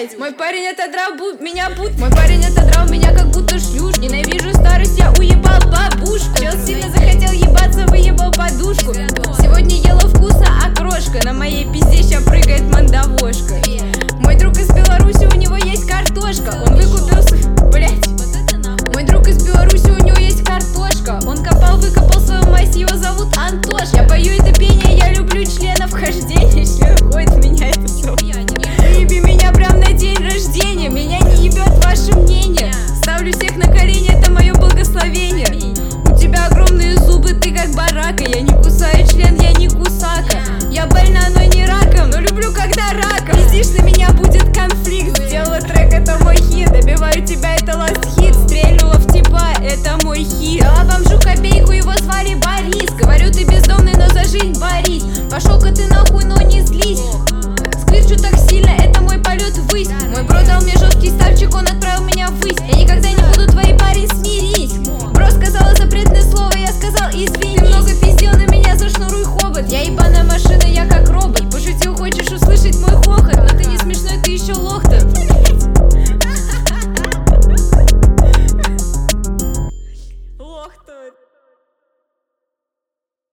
блять. Мой парень отодрал меня Мой парень отодрал меня как будто шлюш. Ненавижу старость, я уебал бабушку. Чел сильно захотел ебаться, выебал подушку. Сегодня ела вкусно окрошка. На моей пизде ща прыгает мандавошка. Мой друг из Беларуси, у него есть картошка. Он выкупился, блять. Мой друг из Беларуси, у него есть картошка. Он копал, выкопал свою мазь, его зовут Антошка. Я пою это пение, я люблю членов хождения. Член ходит, меня это срок. Выеби меня прям на день рождения. Меня не ебет ваше мнение. Ставлю всех на колени, это мое благословение. У тебя огромные зубы, ты как барака. Я не кусаю член, я не кусака. Я больна, но не раком, но люблю, когда раком. Пиздишь на меня, будет конфликт. Сделала трек, это мой хит. Добиваю тебя, это last hit. Стрельнула в типа, это мой хит. Дала бомжу копейку, его звали Борис. Говорю, ты бездомный, но за жизнь борись. Пошел-ка ты нахуй, но не злись. Сквирчу так сильно, это мой полет ввысь. Мой бро дал мне жесткий ставчик, он отправил